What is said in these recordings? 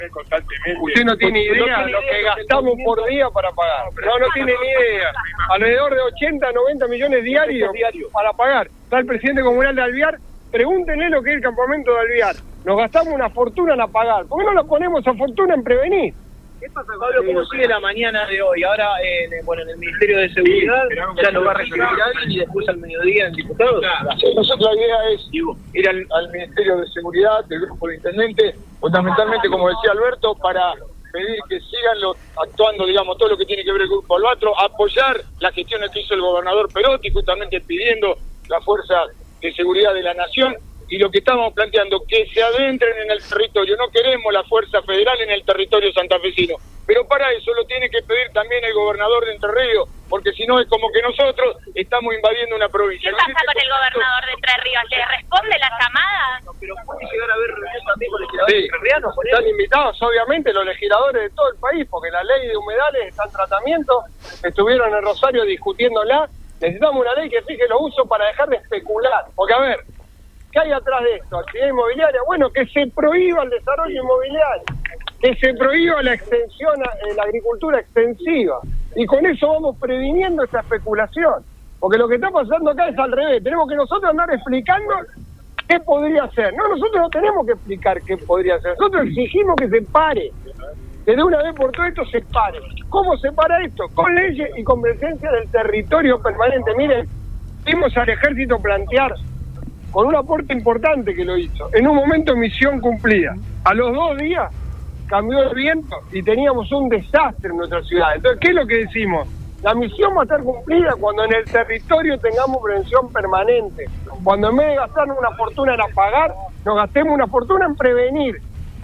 constantemente. Usted no tiene idea lo que gastamos por día para pagar. No tiene ni idea. Alrededor de 80, 90 millones diarios para pagar. Está el presidente comunal de Alvear. Pregúntenle lo que es el campamento de Alvear. Nos gastamos una fortuna en pagar. ¿Por qué no la ponemos esa fortuna en prevenir? ¿Qué pasa, Pablo? ¿Cómo sigue la mañana de hoy? Ahora, en el Ministerio de Seguridad, ya lo va a recibir alguien y después al mediodía el diputado. Nosotros la idea es ir al Ministerio de Seguridad, del Grupo de Intendente, fundamentalmente, como decía Alberto, para pedir que sigan actuando, digamos, todo lo que tiene que ver el Grupo Albatro, apoyar las gestiones que hizo el gobernador Perotti, justamente pidiendo la fuerza de seguridad de la nación. Y lo que estamos planteando, que se adentren en el territorio. No queremos la fuerza federal en el territorio santafesino, pero para eso lo tiene que pedir también el gobernador de Entre Ríos, porque si no es como que nosotros estamos invadiendo una provincia. ¿Qué pasa con el gobernador de Entre Ríos? ¿Le responde la llamada? No, pero puede llegar a haber reunión también con legisladores entrerrianos. Están invitados, obviamente, los legisladores de todo el país, porque la ley de humedales está en tratamiento, estuvieron en Rosario discutiéndola. Necesitamos una ley que fije los usos para dejar de especular, porque a ver, ¿qué hay atrás de esto? ¿Actividad inmobiliaria? Bueno, que se prohíba el desarrollo inmobiliario, que se prohíba la extensión, la agricultura extensiva. Y con eso vamos previniendo esta especulación. Porque lo que está pasando acá es al revés. Tenemos que nosotros andar explicando qué podría ser. No, nosotros no tenemos que explicar qué podría ser. Nosotros exigimos que se pare. Que de una vez por todo esto se pare. ¿Cómo se para esto? Con leyes y con presencia del territorio permanente. Miren, vimos al ejército plantear, con un aporte importante que lo hizo, en un momento misión cumplida. A los 2 días cambió el viento y teníamos un desastre en nuestra ciudad. Entonces, ¿qué es lo que decimos? La misión va a estar cumplida cuando en el territorio tengamos prevención permanente. Cuando en vez de gastarnos una fortuna en apagar, nos gastemos una fortuna en prevenir.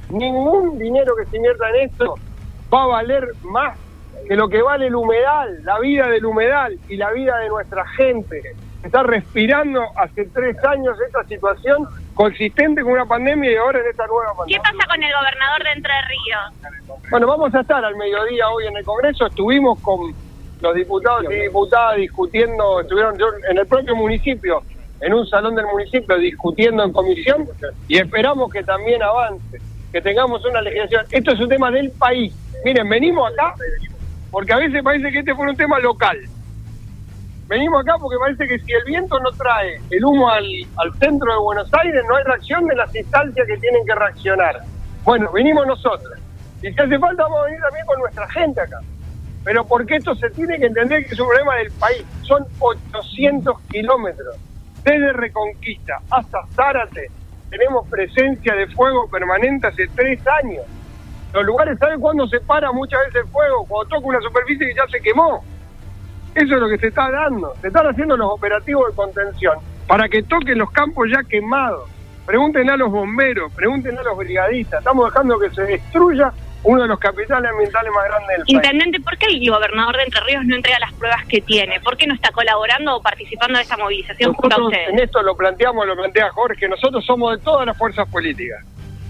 Ningún dinero que se invierta en esto va a valer más que lo que vale el humedal, la vida del humedal y la vida de nuestra gente. Está respirando hace 3 años esta situación consistente con una pandemia y ahora en esta nueva pandemia. ¿Qué pasa con el gobernador de Entre Ríos? Bueno, vamos a estar al mediodía hoy en el Congreso. Estuvimos con los diputados y diputadas discutiendo, estuvieron en el propio municipio, en un salón del municipio, discutiendo en comisión, y esperamos que también avance, que tengamos una legislación. Esto es un tema del país. Miren, venimos acá porque a veces parece que este fue un tema local. Venimos acá porque parece que si el viento no trae el humo al centro de Buenos Aires, no hay reacción de las instancias que tienen que reaccionar. Bueno, vinimos nosotros. Y si hace falta, vamos a venir también con nuestra gente acá. Pero porque esto se tiene que entender que es un problema del país. Son 800 kilómetros. Desde Reconquista hasta Zárate tenemos presencia de fuego permanente hace 3 años. Los lugares, ¿saben cuándo se para muchas veces el fuego? Cuando toca una superficie que ya se quemó. Eso es lo que se está dando. Se están haciendo los operativos de contención para que toquen los campos ya quemados. Pregúntenle a los bomberos, pregúntenle a los brigadistas. Estamos dejando que se destruya uno de los capitales ambientales más grandes del país. Intendente, ¿por qué el gobernador de Entre Ríos no entrega las pruebas que tiene? ¿Por qué no está colaborando o participando de esta movilización junto a ustedes? En esto lo plantea Jorge, nosotros somos de todas las fuerzas políticas.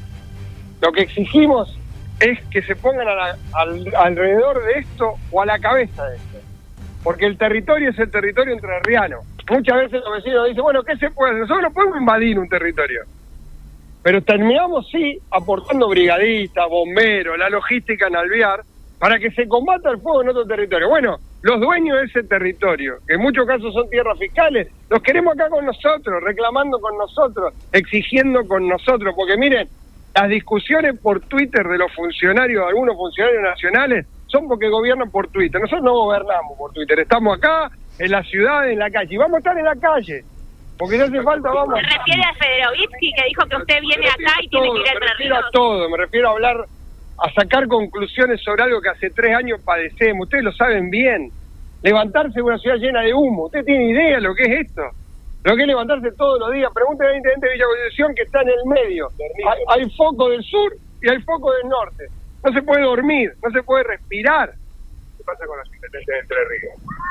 Lo que exigimos es que se pongan alrededor de esto o a la cabeza de esto. Porque el territorio es el territorio entrerriano. Muchas veces los vecinos dicen, bueno, ¿qué se puede hacer? Nosotros no podemos invadir un territorio. Pero terminamos, sí, aportando brigadistas, bomberos, la logística en Alvear, para que se combata el fuego en otro territorio. Bueno, los dueños de ese territorio, que en muchos casos son tierras fiscales, los queremos acá con nosotros, reclamando con nosotros, exigiendo con nosotros. Porque miren, las discusiones por Twitter de los funcionarios, algunos funcionarios nacionales, son porque gobiernan por Twitter. Nosotros no gobernamos por Twitter, estamos acá, en la ciudad, en la calle, y vamos a estar en la calle, porque si hace falta vamos. ¿Se refiere a Federovitsky, que dijo que usted viene acá y tiene que ir a Entre Ríos? Me refiero a todo, me refiero a hablar, a sacar conclusiones sobre algo que hace 3 años padecemos. Ustedes lo saben bien, levantarse en una ciudad llena de humo. ¿Usted tiene idea de lo que es esto? Lo que es levantarse todos los días. Pregúntele al intendente de Villa Constitución, que está en el medio. Hay foco del sur y hay foco del norte. No se puede dormir, no se puede respirar. ¿Qué pasa con los intendentes de Entre Ríos?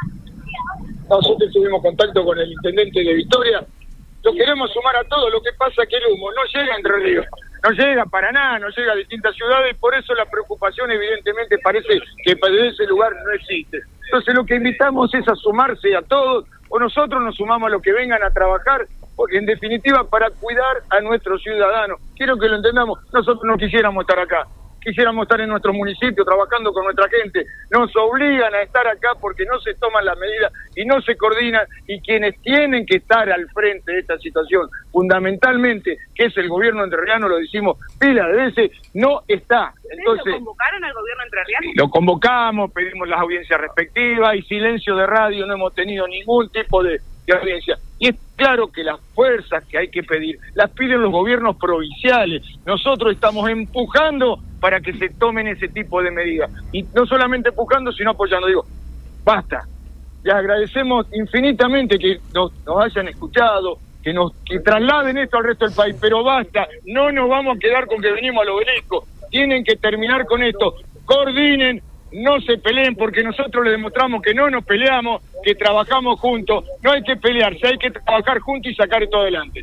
Nosotros tuvimos contacto con el intendente de Victoria. Lo queremos sumar a todo. Lo que pasa es que el humo no llega a Entre Ríos. No llega para nada, no llega a distintas ciudades, y por eso la preocupación evidentemente parece que desde ese lugar no existe. Entonces lo que invitamos es a sumarse a todos, o nosotros nos sumamos a los que vengan a trabajar, porque en definitiva para cuidar a nuestros ciudadanos. Quiero que lo entendamos, nosotros no quisiéramos estar acá. quisiéramos estar en nuestro municipio trabajando con nuestra gente. Nos obligan a estar acá porque no se toman las medidas y no se coordinan, y quienes tienen que estar al frente de esta situación, fundamentalmente, que es el gobierno entrerriano, lo decimos pila de veces, no está. Entonces, ¿lo convocaron al gobierno entrerriano? Lo convocamos, pedimos las audiencias respectivas, y silencio de radio, no hemos tenido ningún tipo de audiencia. Y es claro que las fuerzas que hay que pedir, las piden los gobiernos provinciales. Nosotros estamos empujando para que se tomen ese tipo de medidas. Y no solamente empujando, sino apoyando. Digo, basta. Les agradecemos infinitamente que nos hayan escuchado, que trasladen esto al resto del país, pero basta. No nos vamos a quedar con que venimos al obelisco. Tienen que terminar con esto. Coordinen, no se peleen, porque nosotros les demostramos que no nos peleamos, que trabajamos juntos. No hay que pelearse, hay que trabajar juntos y sacar esto adelante.